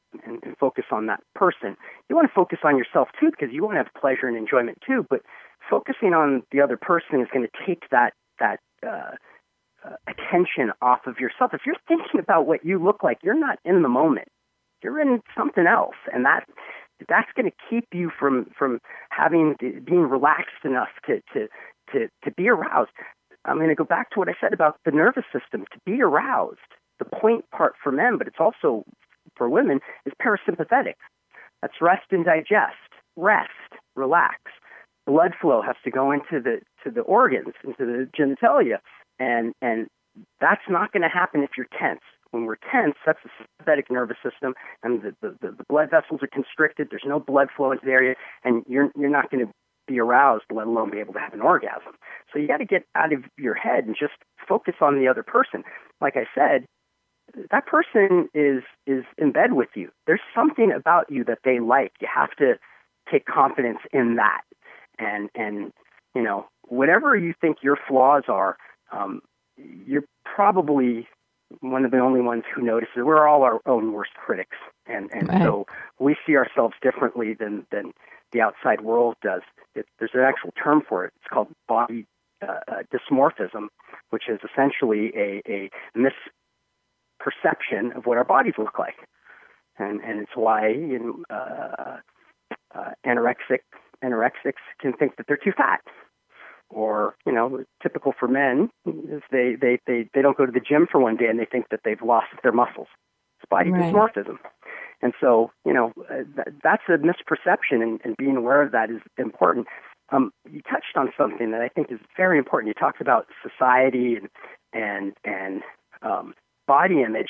and, and focus on that person. You want to focus on yourself too, because you want to have pleasure and enjoyment too. But focusing on the other person is going to take that that uh, uh, attention off of yourself. If you're thinking about what you look like, you're not in the moment. You're in something else, and that that's going to keep you from from having being relaxed enough to to to, to be aroused. I'm going to go back to what I said about the nervous system. To be aroused, the point part for men, but it's also for women, is parasympathetic. That's rest and digest. Rest, relax. Blood flow has to go into the to the organs, into the genitalia, and and that's not going to happen if you're tense. When we're tense, that's the sympathetic nervous system, and the, the, the blood vessels are constricted. There's no blood flow into the area, and you're you're not going to be aroused, let alone be able to have an orgasm. So you got to get out of your head and just focus on the other person. Like I said, that person is is in bed with you. There's something about you that they like. You have to take confidence in that. And, and you know, whatever you think your flaws are, um, you're probably one of the only ones who notices. We're all our own worst critics. And, and right. so we see ourselves differently than, than the outside world does. It, there's an actual term for it. It's called body uh, uh, dysmorphism, which is essentially a, a misperception of what our bodies look like. And, and it's why you know, uh, uh, anorexic anorexics can think that they're too fat. Or, you know, typical for men is they, they, they, they don't go to the gym for one day and they think that they've lost their muscles. It's body right. dysmorphism. And so, you know, uh, th- that's a misperception, and, and being aware of that is important. Um, you touched on something that I think is very important. You talked about society and and, and um, body image,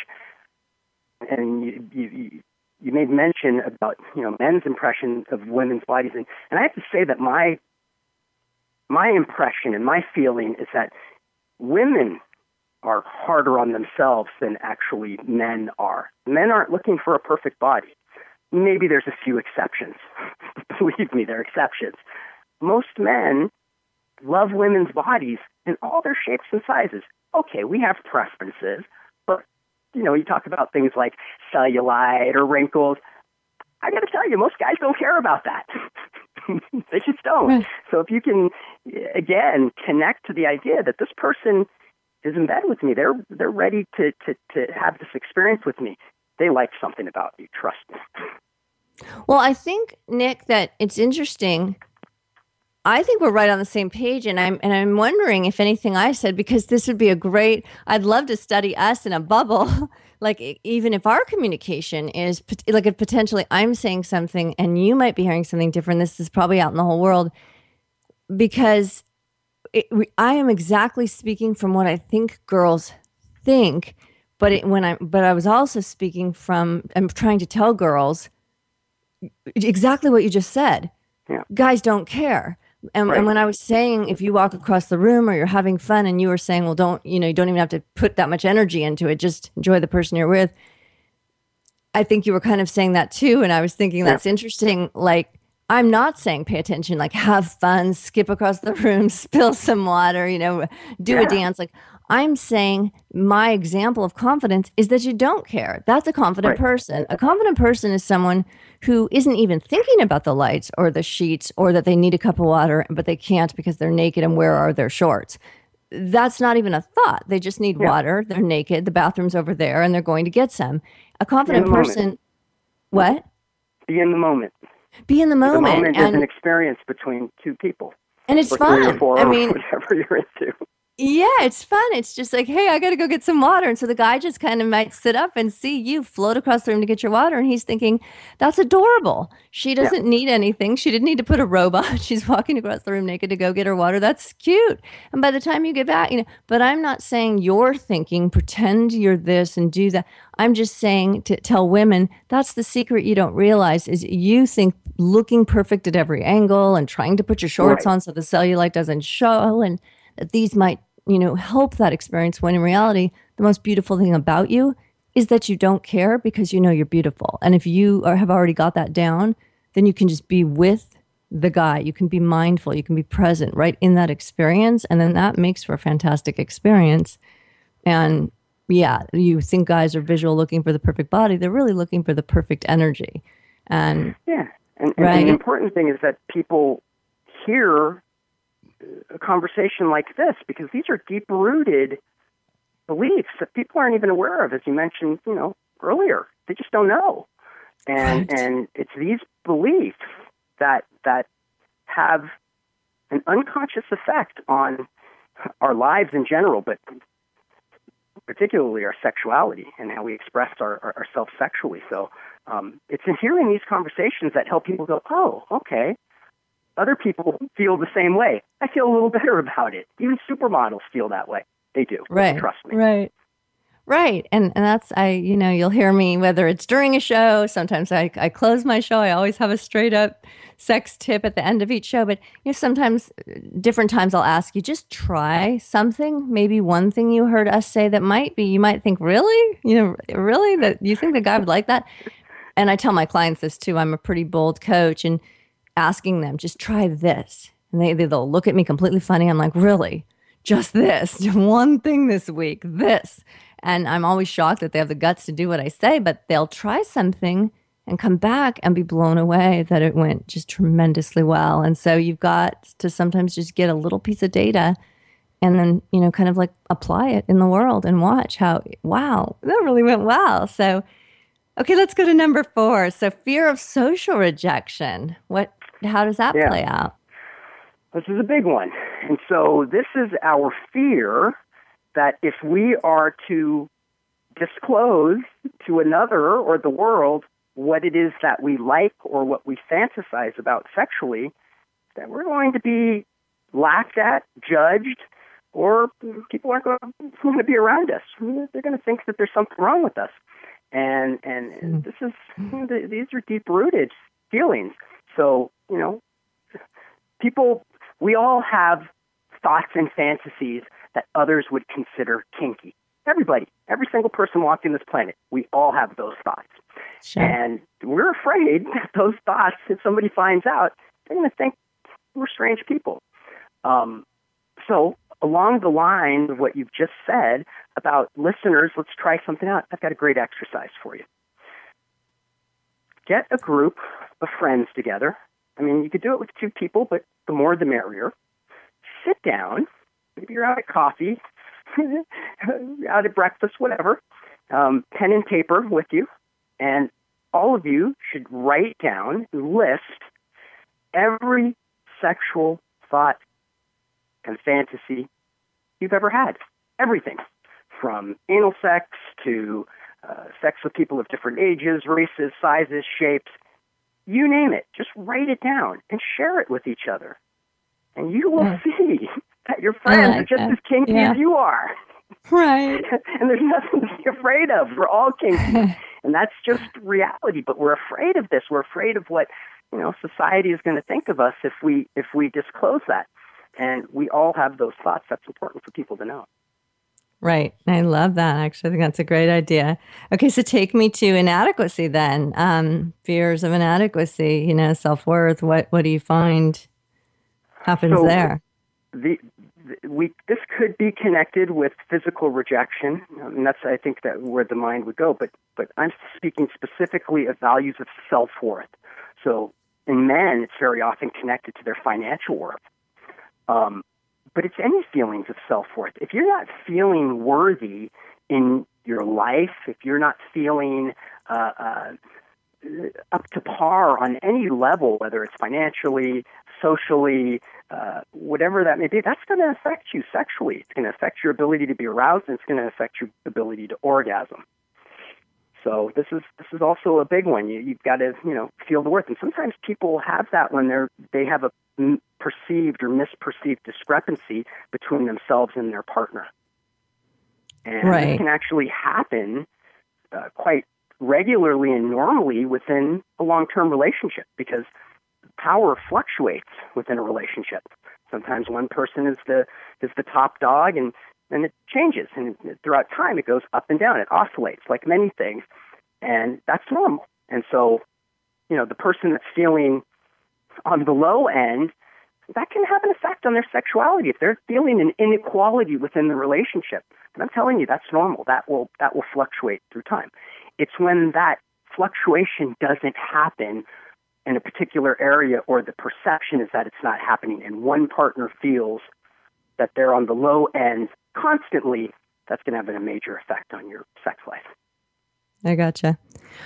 and you, you, you made mention about, you know, men's impression of women's bodies. And, and I have to say that my my impression and my feeling is that women are harder on themselves than actually men are. Men aren't looking for a perfect body. Maybe there's a few exceptions. Believe me, there are exceptions. Most men love women's bodies in all their shapes and sizes. Okay, we have preferences, but, you know, you talk about things like cellulite or wrinkles. I got to tell you, most guys don't care about that. They just don't. Right. So if you can, again, connect to the idea that this person is in bed with me, they're they're ready to, to, to have this experience with me. They like something about you, trust me. Well, I think, Nick, that it's interesting. I think we're right on the same page, and I'm and I'm wondering if anything I said, because this would be a great, I'd love to study us in a bubble. Like, even if our communication is, like, if potentially I'm saying something and you might be hearing something different, this is probably out in the whole world, because it, I am exactly speaking from what I think girls think, but it, when I but I was also speaking from, I'm trying to tell girls exactly what you just said. Yeah. Guys don't care. And, right. and when I was saying, if you walk across the room or you're having fun, and you were saying, well, don't, you know, you don't even have to put that much energy into it. Just enjoy the person you're with. I think you were kind of saying that too. And I was thinking that's yeah. interesting. Like, I'm not saying pay attention, like have fun, skip across the room, spill some water, you know, do yeah. a dance. Like, I'm saying my example of confidence is that you don't care. That's a confident right. person. A confident person is someone who isn't even thinking about the lights or the sheets or that they need a cup of water, but they can't because they're naked and where are their shorts. That's not even a thought. They just need yeah. water. They're naked. The bathroom's over there and they're going to get some. A confident person. Moment. What? Be in the moment. Be in the moment. The moment and, is an experience between two people. And it's or fun. Three or four, I or mean, whatever you're into. Yeah, it's fun. It's just like, hey, I got to go get some water. And so the guy just kind of might sit up and see you float across the room to get your water. And he's thinking, that's adorable. She doesn't yeah. need anything. She didn't need to put a robe on. She's walking across the room naked to go get her water. That's cute. And by the time you get back, you know, but I'm not saying you're thinking, pretend you're this and do that. I'm just saying to tell women, that's the secret you don't realize is you think looking perfect at every angle and trying to put your shorts right. on so the cellulite doesn't show, and that these might, you know, help that experience, when in reality, the most beautiful thing about you is that you don't care because you know you're beautiful. And if you are, have already got that down, then you can just be with the guy. You can be mindful. You can be present right in that experience. And then that makes for a fantastic experience. And yeah, you think guys are visual looking for the perfect body. They're really looking for the perfect energy. And yeah, and, and, right? and the important thing is that people hear a conversation like this, because these are deep-rooted beliefs that people aren't even aware of, as you mentioned, you know, earlier. They just don't know. And Right. and it's these beliefs that that have an unconscious effect on our lives in general, but particularly our sexuality and how we express our, our, ourselves sexually. So um, it's in hearing these conversations that help people go, oh, okay, other people feel the same way. I feel a little better about it. Even supermodels feel that way. They do. Right. Trust me. Right. Right. And and that's, I, you know, you'll hear me, whether it's during a show, sometimes I, I close my show. I always have a straight up sex tip at the end of each show. But, you know, sometimes, different times I'll ask you, just try something, maybe one thing you heard us say that might be, you might think, really? You know, really? That you think the guy would like that? And I tell my clients this too. I'm a pretty bold coach, and asking them, just try this. And they, they'll look at me completely funny. I'm like, really? Just this? One thing this week, this. And I'm always shocked that they have the guts to do what I say, but they'll try something and come back and be blown away that it went just tremendously well. And so you've got to sometimes just get a little piece of data and then, you know, kind of like apply it in the world and watch how, wow, that really went well. So, okay, let's go to number four. So fear of social rejection. What, how does that Yeah. play out? This is a big one. And so this is our fear that if we are to disclose to another or the world what it is that we like or what we fantasize about sexually, that we're going to be laughed at, judged, or people aren't going to be around us. They're going to think that there's something wrong with us. And and mm. this is, you know, these are deep-rooted feelings. So, you know, people, we all have thoughts and fantasies that others would consider kinky. Everybody, every single person walking this planet, we all have those thoughts. Sure. And we're afraid that those thoughts, if somebody finds out, they're going to think we're strange people. Um, so along the lines of what you've just said about listeners, let's try something out. I've got a great exercise for you. Get a group of friends together. I mean, you could do it with two people, but the more the merrier. Sit down. Maybe you're out at coffee, out at breakfast, whatever. Um, pen and paper with you. And all of you should write down, list every sexual thought and fantasy you've ever had. Everything. From anal sex to uh, sex with people of different ages, races, sizes, shapes. You name it. Just write it down and share it with each other. And you will yeah. see that your friends like are just that. as kinky yeah. as you are. Right. And there's nothing to be afraid of. We're all kinky. And that's just reality. But we're afraid of this. We're afraid of what, you know, society is going to think of us if we if we disclose that. And we all have those thoughts. That's important for people to know. Right. I love that. Actually, I think that's a great idea. Okay, so take me to inadequacy then. Um, fears of inadequacy, you know, self-worth. What what do you find happens so there? The, the we this could be connected with physical rejection, and that's I think that where the mind would go. But but I'm speaking specifically of values of self-worth. So in men, it's very often connected to their financial worth. Um, but it's any feelings of self-worth. If you're not feeling worthy in your life, if you're not feeling uh, uh, up to par on any level, whether it's financially, socially, uh, whatever that may be, that's going to affect you sexually. It's going to affect your ability to be aroused, and it's going to affect your ability to orgasm. So this is this is also a big one. You, you've got to you know feel the worth, and sometimes people have that when they're they have a perceived or misperceived discrepancy between themselves and their partner, and right. this can actually happen uh, quite regularly and normally within a long-term relationship because power fluctuates within a relationship. Sometimes one person is the is the top dog, and and it changes, and throughout time it goes up and down. It oscillates like many things, and that's normal. And so, you know, the person that's feeling on the low end, that can have an effect on their sexuality. If they're feeling an inequality within the relationship, And I'm telling you, that's normal. That will that will fluctuate through time. It's when that fluctuation doesn't happen in a particular area, or the perception is that it's not happening, and one partner feels that they're on the low end constantly, that's going to have a major effect on your sex life. I gotcha.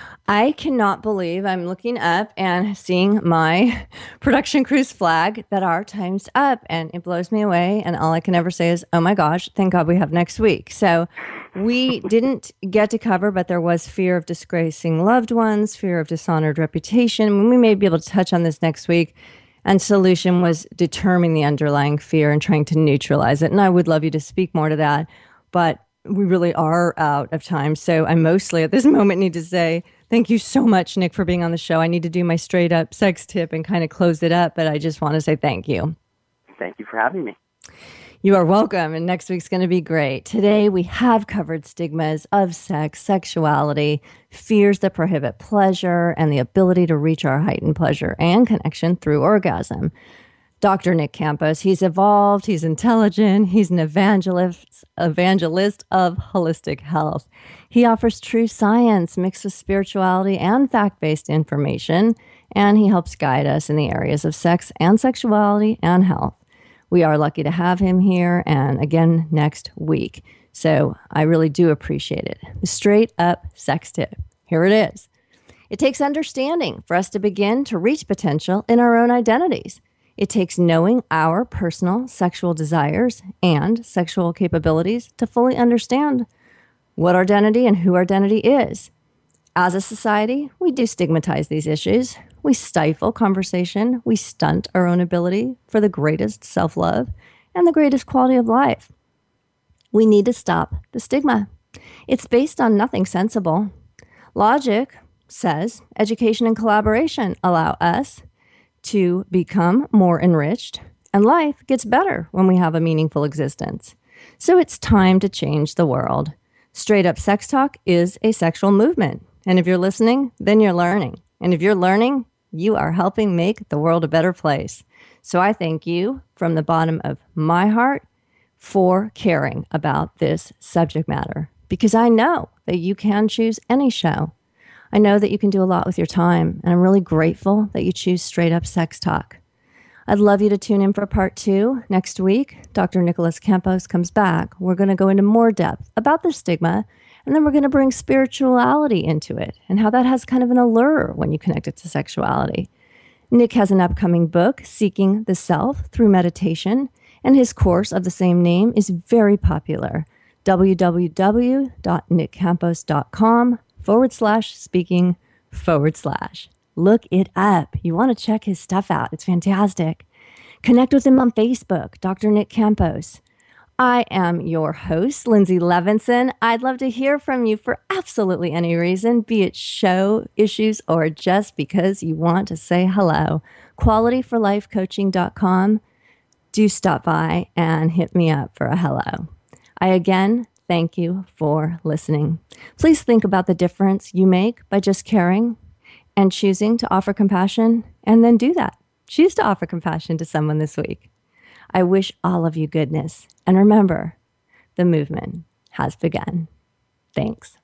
I cannot believe I'm looking up and seeing my production crew's flag that our time's up, and it blows me away. And all I can ever say is, oh my gosh, thank God we have next week. So we didn't get to cover, but there was fear of disgracing loved ones, fear of dishonored reputation. We may be able to touch on this next week. And solution was determining the underlying fear and trying to neutralize it. And I would love you to speak more to that. But we really are out of time. So I mostly at this moment need to say thank you so much, Nick, for being on the show. I need to do my straight up sex tip and kind of close it up, but I just want to say thank you. Thank you for having me. You are welcome. And next week's going to be great. Today we have covered stigmas of sex, sexuality, fears that prohibit pleasure, and the ability to reach our heightened pleasure and connection through orgasm. Doctor Nick Campos, he's evolved, he's intelligent, he's an evangelist, evangelist of holistic health. He offers true science mixed with spirituality and fact-based information, and he helps guide us in the areas of sex and sexuality and health. We are lucky to have him here, and again next week. So I really do appreciate it. The straight up sex tip. Here it is. It takes understanding for us to begin to reach potential in our own identities. It takes knowing our personal sexual desires and sexual capabilities to fully understand what our identity and who our identity is. As a society, we do stigmatize these issues. We stifle conversation. We stunt our own ability for the greatest self-love and the greatest quality of life. We need to stop the stigma. It's based on nothing sensible. Logic says education and collaboration allow us to become more enriched, and life gets better when we have a meaningful existence. So it's time to change the world. Straight Up Sex Talk is a sexual movement. And if you're listening, then you're learning. And if you're learning, you are helping make the world a better place. So I thank you from the bottom of my heart for caring about this subject matter, because I know that you can choose any show. I know that you can do a lot with your time, and I'm really grateful that you choose Straight Up Sex Talk. I'd love you to tune in for part two next week. Doctor Nicholas Campos comes back. We're going to go into more depth about the stigma, and then we're going to bring spirituality into it and how that has kind of an allure when you connect it to sexuality. Nick has an upcoming book, Seeking the Self Through Meditation, and his course of the same name is very popular. www.nickcampos.com forward slash speaking forward slash. Look it up. You want to check his stuff out. It's fantastic. Connect with him on Facebook, Doctor Nick Campos. I am your host, Lindsay Levinson. I'd love to hear from you for absolutely any reason, be it show issues or just because you want to say hello. quality for life coaching dot com. Do stop by and hit me up for a hello. I again thank you for listening. Please think about the difference you make by just caring and choosing to offer compassion, and then do that. Choose to offer compassion to someone this week. I wish all of you goodness. And remember, the movement has begun. Thanks.